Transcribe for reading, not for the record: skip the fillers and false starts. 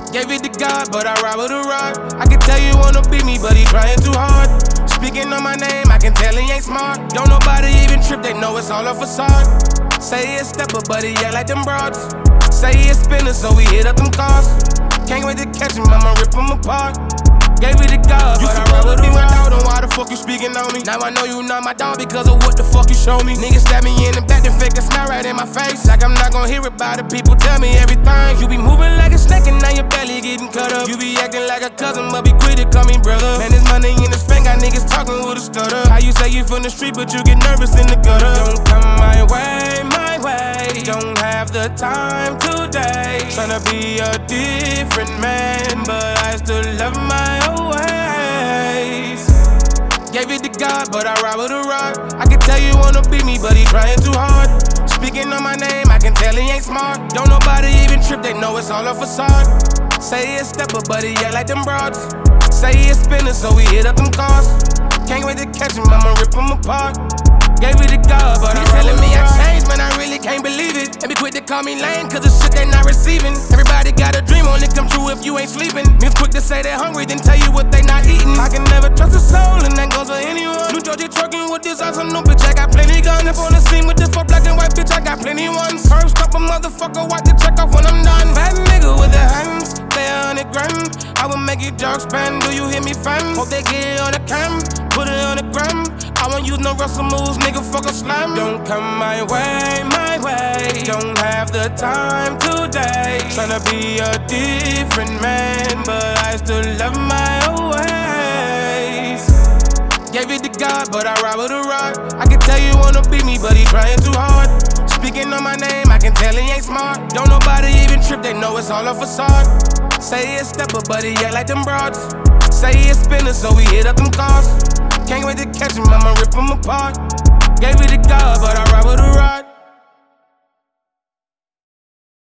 Gave it to God, but I ride with a rock. I can tell you wanna beat me, but he trying too hard. Speaking on my name, I can tell he ain't smart. Don't nobody even trip, they know it's all a facade. Say he a stepper, but he act like them broads. Say he a spinner, so we hit up them cars. Can't wait to catch him, I'ma rip him apart. Gave it to God, but I ride with a rock. Then why the fuck you speaking on me? Now I know you not my dog because of what the fuck you show me. Niggas stab me in the back, then fake a smile right in my face. Like I'm not gon' hear about it, people tell me everything. You be moving like a snake and now your belly getting cut up. You be acting like a cousin, but be quick to call me brother. Man, this money in the spank, got niggas talking with a stutter. How you say you from the street, but you get nervous in the gutter? Don't come my way, my way. Don't have the time today. Tryna be a different man, but I still love my own ways. Gave it to God, but I ride with a rock. I can tell you wanna beat me, but he trying too hard. Speaking on my name, I can tell he ain't smart. Don't nobody even trip, they know it's all a facade. Say he a stepper, but he act like them broads. Say he a spinner, so we hit up them cars. Can't wait to catch him, I'ma rip him apart. Gave it to God, but I'm telling me I changed, man, I really can't believe it. And be quick to call me lame, cause the shit they not receiving. Everybody got a dream, only come true if you ain't sleeping. Means quick to say they're hungry, then tell you what they not eating. I can never trust a soul, and that goes for anyone. New Georgia trucking with this awesome new bitch, I got plenty guns. Up on the scene with this fuck black and white bitch, I got plenty ones. First stop a motherfucker, wipe the check off when I'm done. Bad nigga with the hands, they 100 grand. I will make you dog spend, do you hear me fam? Hope they get it on the cam, put it on the gram. I won't use no Russell moves, nigga, fuck a slam. Don't come my way, my way. Don't have the time today. Tryna be a different man, but I still love my own ways. Gave it to God, but I ride with a rock. I can tell you wanna beat me, but he trying too hard. Speaking on my name, I can tell he ain't smart. Don't nobody even trip, they know it's all a facade. Say he a stepper, but he act like them broads. Say he a spinner, so we hit up them cars. Can't wait to catch him, I'ma rip him apart. Gave it to God, but I ride with a rock.